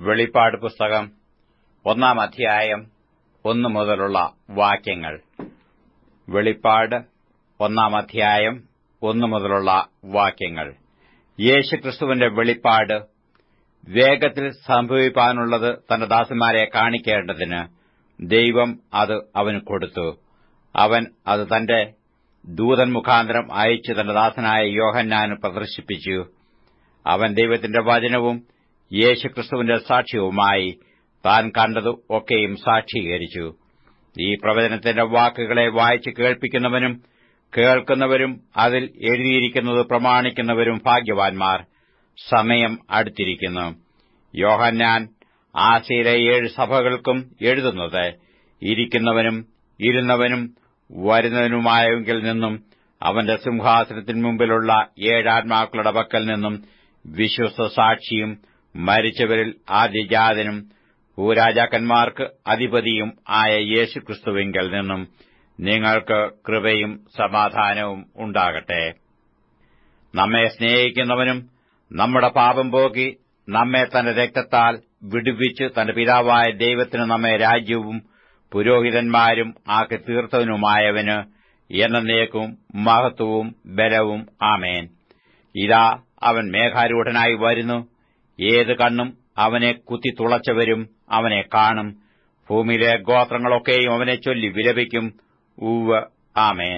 വെളിപ്പാട് പുസ്തകം 1 അധ്യായം 1 മുതലുള്ള വാക്യങ്ങൾ. വെളിപ്പാട് 1 അധ്യായം 1 മുതലുള്ള വാക്യങ്ങൾ. യേശുക്രിസ്തുവിന്റെ വെളിപ്പാട് വേഗത്തിൽ സംഭവിപ്പാനുള്ളത് തന്റെ ദാസന്മാരെ കാണിക്കേണ്ടതിന് ദൈവം അത് അവന് കൊടുത്തു. അവൻ അത് തന്റെ ദൂതൻ മുഖാന്തരം അയച്ച് തന്റെ ദാസനായ യോഹന്നാന് പ്രദർശിപ്പിച്ചു. അവൻ ദൈവത്തിന്റെ വചനവും യേശുക്രിസ്തുവിന്റെ സാക്ഷ്യവുമായി താൻ കണ്ടതു ഒക്കെയും സാക്ഷീകരിച്ചു. ഈ പ്രവചനത്തിന്റെ വാക്കുകളെ വായിച്ച് കേൾപ്പിക്കുന്നവനും കേൾക്കുന്നവരും അതിൽ എഴുതിയിരിക്കുന്നത് പ്രമാണിക്കുന്നവരും ഭാഗ്യവാന്മാർ. സമയം അടുത്തിരിക്കുന്നു. യോഹന്നാൻ ആസിയയിലെ 7 സഭകൾക്കും എഴുതുന്നത് ഇരിക്കുന്നവനും ഇരുന്നവനും വരുന്നവനുമായെങ്കിൽ നിന്നും അവന്റെ സിംഹാസനത്തിനു മുമ്പിലുള്ള 7 ആത്മാക്കളുടെ പക്കൽ നിന്നും വിശ്വസ്ത സാക്ഷിയും മരിച്ചവരിൽ ആദ്യജാതനും ഭൂരാജാക്കന്മാർക്ക് അധിപതിയും ആയ യേശുക്രിസ്തുവിങ്കൽ നിന്നും നിങ്ങൾക്ക് കൃപയും സമാധാനവും ഉണ്ടാകട്ടെ. നമ്മെ സ്നേഹിക്കുന്നവനും നമ്മുടെ പാപം പോക്കി നമ്മെ തന്റെ രക്തത്താൽ വിടുവിച്ച് തന്റെ പിതാവായ ദൈവത്തിന് നമ്മെ രാജ്യവും പുരോഹിതന്മാരും ആക്കി തീർത്തവനുമായവന് എന്നേക്കും മഹത്വവും ബലവും ആമേൻ. ഇതാ അവൻ മേഘാരൂഢനായി വരുന്നു. ഏത് കണ്ണും അവനെ കുത്തിത്തുളച്ചവരും അവനെ കാണും. ഭൂമിയിലെ ഗോത്രങ്ങളൊക്കെയും അവനെ ചൊല്ലി വിലപിക്കും. ഉവ്വ്, ആമേൻ.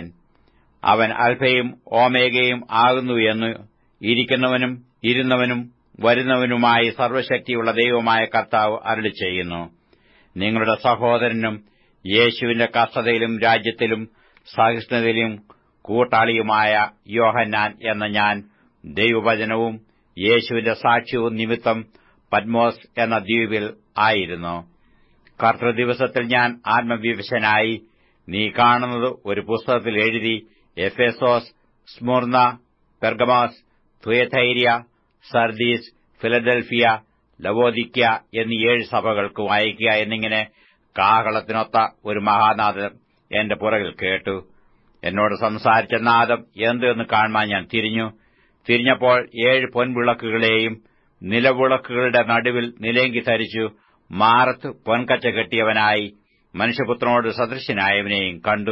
അവൻ അൽഫയും ഓമേഗയും ആകുന്നു എന്ന് ഇരിക്കുന്നവനും ഇരുന്നവനും വരുന്നവനുമായി സർവ്വശക്തിയുള്ള ദൈവമായ കർത്താവ് അരുളിച്ചെയ്യുന്നു. നിങ്ങളുടെ സഹോദരനും യേശുവിന്റെ കഷ്ടതയിലും രാജ്യത്തിലും സഹിഷ്ണുതയിലും കൂട്ടാളിയുമായ യോഹന്നാൻ എന്ന ഞാൻ ദൈവവചനവും യേശുവിന്റെ സാക്ഷ്യവും നിമിത്തം പത്മോസ് എന്ന ദ്വീപിൽ ആയിരുന്നു. കർത്തൃദിവസത്തിൽ ഞാൻ ആത്മവിവശനായി നീ കാണുന്നത് ഒരു പുസ്തകത്തിൽ എഴുതി Ephesus, Smyrna, Pergamos, Thyatira, Sardis, Philadelphia, Laodicea എന്നീ 7 സഭകൾക്കും അയക്കുക എന്നിങ്ങനെ കാഹളത്തിനൊത്ത ഒരു മഹാനാദം എന്റെ പുറകിൽ കേട്ടു. എന്നോട് സംസാരിച്ച നാദം എന്തെന്ന് കാണുവാൻ ഞാൻ തിരിഞ്ഞപ്പോൾ 7 പൊൻവിളക്കുകളെയും നിലവിളക്കുകളുടെ നടുവിൽ നിലങ്കി ധരിച്ചു മാറത്ത് പൊൻകച്ച കെട്ടിയവനായി മനുഷ്യപുത്രനോട് സദൃശനായവനെയും കണ്ടു.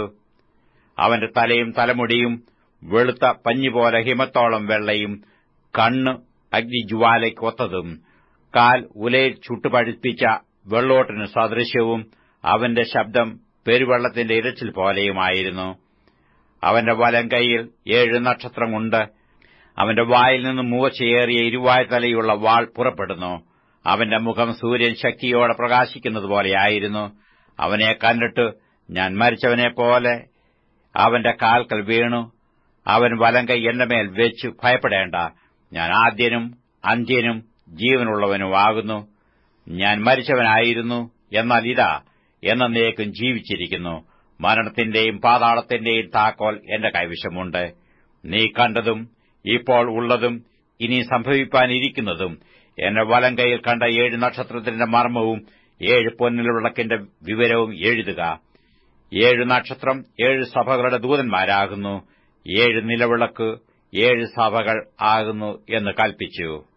അവന്റെ തലയും തലമുടിയും വെളുത്ത പഞ്ഞിപോലെ ഹിമത്തോളം വെള്ളയും, കണ്ണ് അഗ്നിജ്വാലയ്ക്കൊത്തതും, കാൽ ഉലയിൽ ചുട്ടുപഴുപ്പിച്ച വെള്ളോട്ടിന് സദൃശ്യവും, അവന്റെ ശബ്ദം പെരുവെള്ളത്തിന്റെ ഇരച്ചിൽ പോലെയുമായിരുന്നു. അവന്റെ വലം കൈയിൽ 7 നക്ഷത്രമുണ്ട്. അവന്റെ വായിൽ നിന്ന് മൂർച്ചയേറിയ ഇരുവായ്ത്തലയുള്ള വാൾ പുറപ്പെടുന്നു. അവന്റെ മുഖം സൂര്യൻ ശക്തിയോടെ പ്രകാശിക്കുന്നതുപോലെയായിരുന്നു. അവനെ കണ്ടിട്ട് ഞാൻ മരിച്ചവനെപ്പോലെ അവന്റെ കാൽക്കൽ വീണു. അവൻ വലം കൈ എന്റെ മേൽ വെച്ചു, ഭയപ്പെടേണ്ട, ഞാൻ ആദ്യനും അന്ത്യനും ജീവനുള്ളവനുമാകുന്നു. ഞാൻ മരിച്ചവനായിരുന്നു, എന്നാൽ ഇതാ എന്നേക്കും ജീവിച്ചിരിക്കുന്നു. മരണത്തിന്റെയും പാതാളത്തിന്റെയും താക്കോൽ എന്റെ കൈവശമുണ്ട്. നീ കണ്ടതും ഇപ്പോൾ ഉള്ളതും ഇനി സംഭവിപ്പാനിരിക്കുന്നതും എന്റെ വലം കൈയിൽ കണ്ട 7 നക്ഷത്രത്തിന്റെ മർമ്മവും 7 പൊൻവിളക്കിന്റെ വിവരവും എഴുതുക. 7 നക്ഷത്രം 7 സഭകളുടെ ദൂതന്മാരാകുന്നു. 7 നിലവിളക്ക് 7 സഭകൾ ആകുന്നു എന്ന് കൽപ്പിച്ചു.